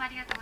ありがとうございます。